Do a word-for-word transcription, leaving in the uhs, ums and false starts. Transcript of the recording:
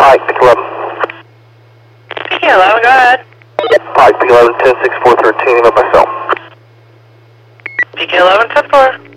Pike, Peak eleven. Peak eleven, go ahead. Pike, Peak eleven, ten six four thirteen, about myself. Peak eleven, ten four.